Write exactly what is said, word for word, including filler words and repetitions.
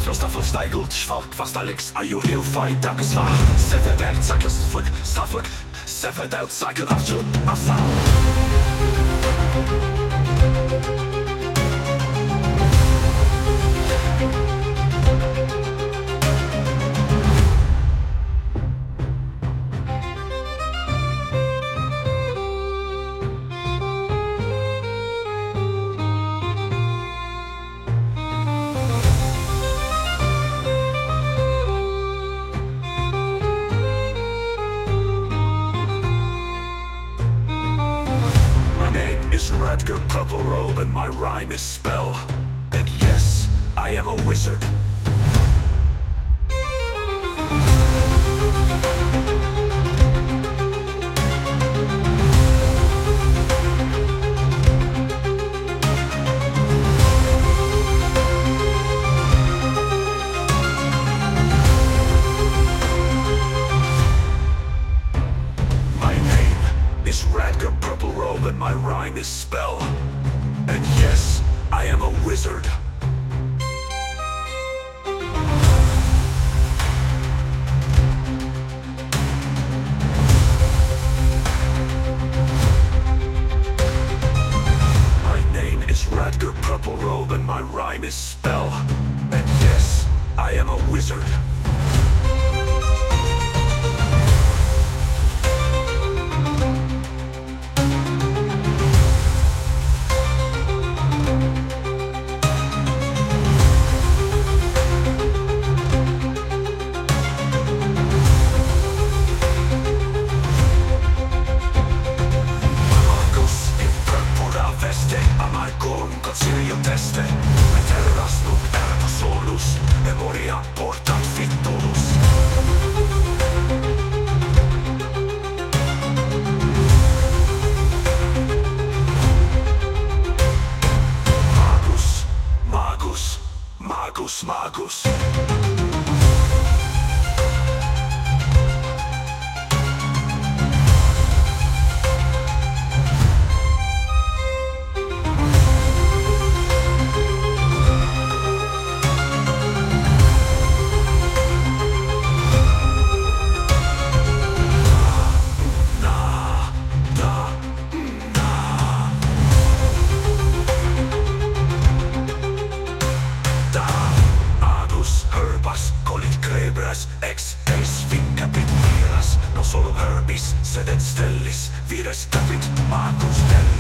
Staffel steigelt, schwalt fast Alex, are you real fight, that is wahr. Seven out, cycles, flick, Staffel, seven out, cycle, after, after. Red girl, purple robe, and my rhyme is spell. And yes, I am a wizard. My name is Red girl, purple robe, and my rhyme is spell. And yes, I am a wizard. My name is Radger Purple Robe, and my rhyme is spell. And yes, I am a wizard. Concilium teste, Meteoras nunc ergo solus, memoria portat fictolus. Magus, magus, magus, magus. Ex eis vincapit miras, non solum herbis, sed et stellis, vires capit magus stellis.